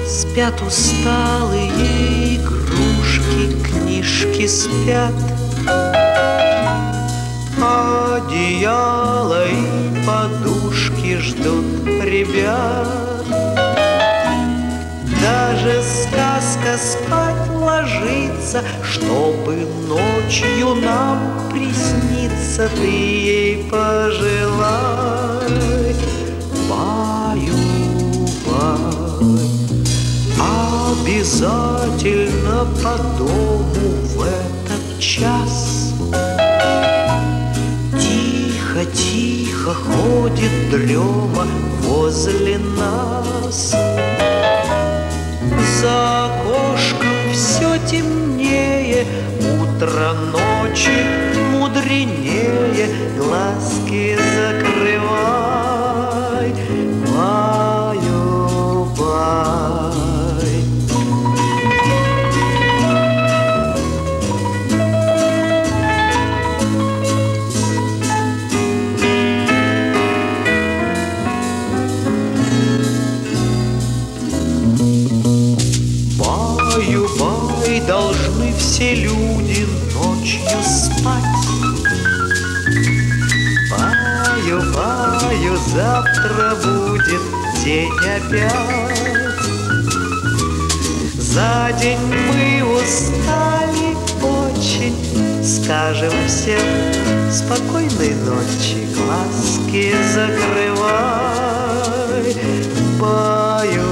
Спят усталые игрушки, книжки спят, одеяло и подушки ждут ребят. Даже сказка спать ложится, чтобы ночью нам присниться. Ты ей пожелай, баю-бай. Обязательно по дому в этот час тихо-тихо ходит дрема возле нас. За окошком все темнее, утро ночи мудренее. Глазки закрывай, баю-бай. Баю-бай, должны все люди ночью спать. Баю-баю, завтра будет день опять. За день мы устали очень, скажем всем спокойной ночи. Глазки закрывай, баю.